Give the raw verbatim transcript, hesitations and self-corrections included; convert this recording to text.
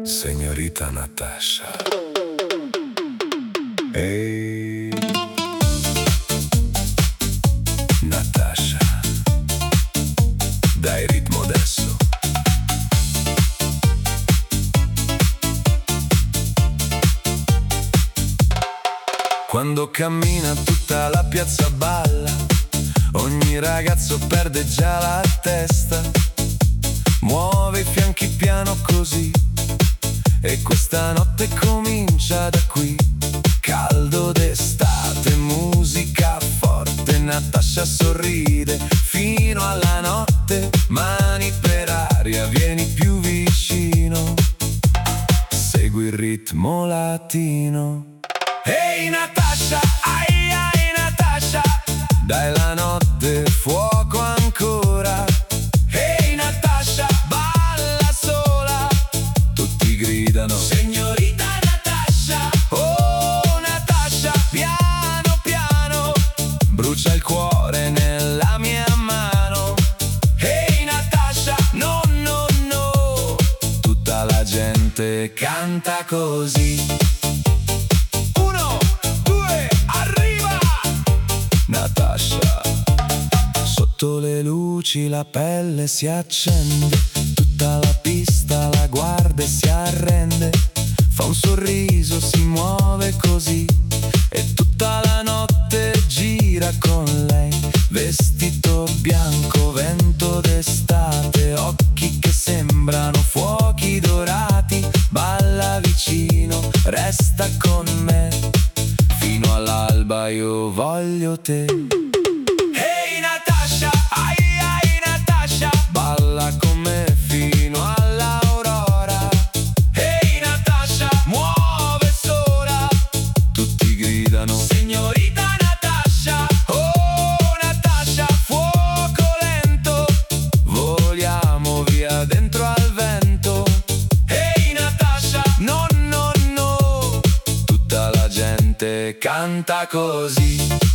Signorita Natasha. Ehi, Natasha, dai ritmo adesso. Quando cammina tutta la piazza balla, ogni ragazzo perde già la testa, muove i fianchi piano così, e questa notte comincia da qui. Caldo d'estate, musica forte, Natasha sorride fino alla notte, mani per aria, vieni più vicino, segui il ritmo latino. Ehi Natasha, ai ai Natasha, dai la notte fuoco ancora. Ehi Natasha, balla sola, tutti gridano Signorita Natasha. Oh Natasha, piano piano, brucia il cuore nella mia mano. Ehi Natasha, no no no, tutta la gente canta così. Natasha, sotto le luci la pelle si accende, tutta la pista la guarda e si arrende, fa un sorriso, si muove così, e tutta la notte gira con lei. Vestito bianco, vento d'estate, occhi che sembrano fuochi dorati, balla vicino, resta con me, fino all'alba io voglio te. Ehi Natasha, ai ai Natasha, balla con me fino all'aurora. Ehi Natasha, muove sola, tutti gridano Signorita Natasha. Oh Natasha, fuoco lento, voliamo via dentro al vento. Ehi Natasha, no no no, tutta la gente canta così.